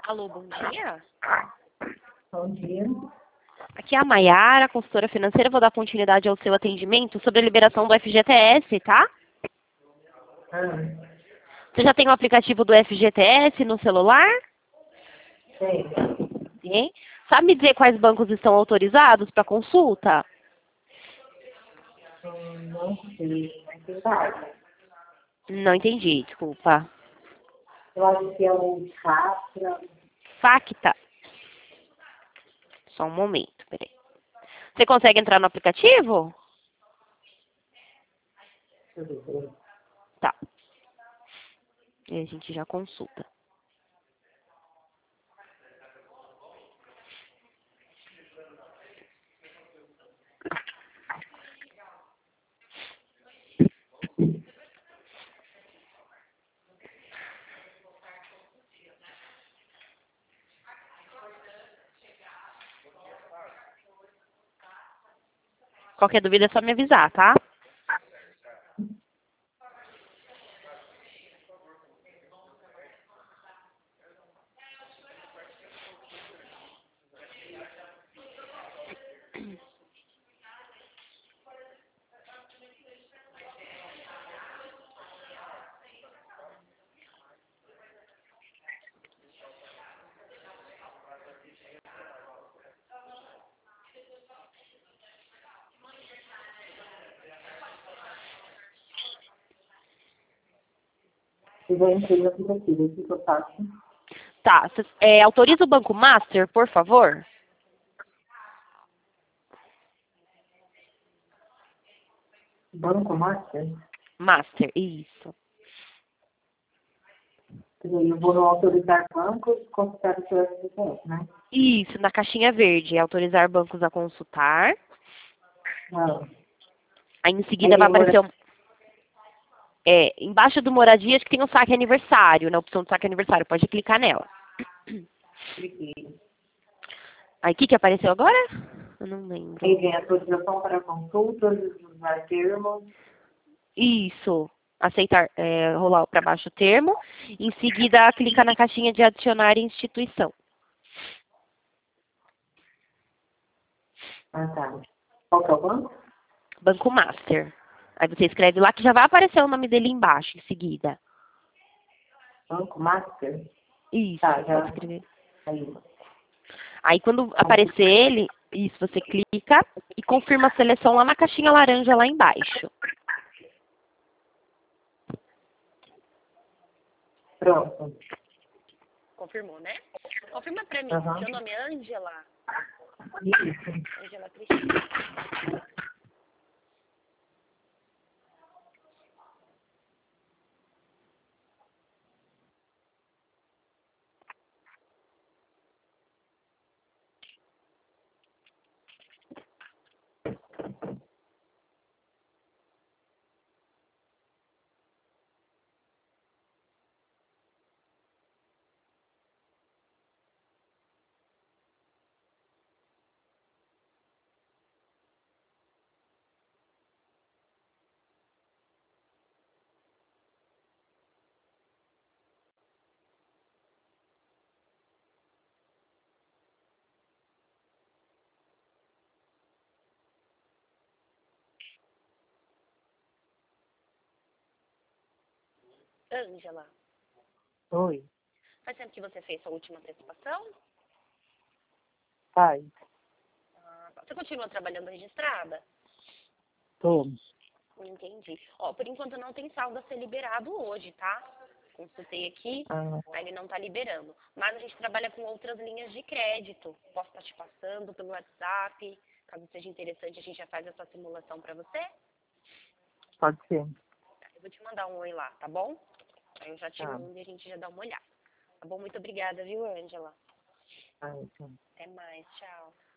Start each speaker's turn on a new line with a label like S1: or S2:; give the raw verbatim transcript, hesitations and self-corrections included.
S1: Alô, bom dia.
S2: Bom dia.
S1: Aqui é a Maiara, consultora financeira. Vou dar continuidade ao seu atendimento sobre a liberação do F G T S, tá?
S2: Ah,
S1: Você já tem o aplicativo do F G T S no celular?
S2: sei.
S1: Sim. Sabe me dizer quais bancos estão autorizados para consulta?
S2: Hum, Não sei. Mas tem vários.
S1: Não entendi, desculpa.
S2: Eu acho que é o Safra.
S1: Facta. Só um momento, peraí. Você consegue entrar no aplicativo?
S2: Deixa eu ver.
S1: Tá. E a gente já consulta. Qualquer dúvida é só me avisar, tá?
S2: Eu já entrei no aplicativo. O que que eu faço?
S1: Tá. Cê, é, autoriza o Banco Master, por favor?
S2: Banco Master?
S1: Master, isso.
S2: Quer dizer, eu vou no autorizar bancos e consultar o seu S P F, né?
S1: Isso, na caixinha verde. Autorizar bancos a consultar.
S2: Ah.
S1: Aí em seguida
S2: Aí
S1: vai
S2: tem mora...
S1: aparecer um, é, embaixo do moradia, acho que tem um saque aniversário, na opção do saque aniversário. Pode clicar nela. Aí o que, que apareceu agora? Eu não lembro.
S2: Aí vem autorização para consultas, usar termos.
S1: Isso. Aceitar, é, rolar para baixo o termo. Em seguida, clicar na caixinha de adicionar instituição.
S2: Ah, tá. Qual que é o banco?
S1: Banco Master. Aí você escreve lá que já vai aparecer o nome dele embaixo, em seguida.
S2: Banco Master?
S1: Isso,
S2: Tá, já.
S1: pode escrever.
S2: Aí.
S1: Aí quando aparecer ele, isso, você clica e confirma a seleção lá na caixinha laranja lá embaixo.
S2: Pronto.
S1: Confirmou, né? Confirma pra mim.
S2: Aham.
S1: Seu nome é Ângela?
S2: Isso.
S1: Ângela Cristina. Ângela,
S2: Oi.
S1: faz tempo que você fez sua última antecipação?
S2: Pai.
S1: Ah, tá. Você continua trabalhando registrada?
S2: Tô.
S1: Entendi. Ó, por enquanto não tem saldo a ser liberado hoje, tá? Consultei aqui,
S2: Ah,
S1: aí ele não tá liberando. Mas a gente trabalha com outras linhas de crédito. Posso estar te passando pelo WhatsApp. Caso seja interessante, a gente já faz essa simulação pra você.
S2: pode ser.
S1: Eu vou te mandar um oi lá, tá bom? Aí eu já te
S2: Tá.
S1: mando e a gente já dá uma olhada. Tá bom? Muito obrigada, viu, Ângela?
S2: Ah, então.
S1: Até mais. Tchau.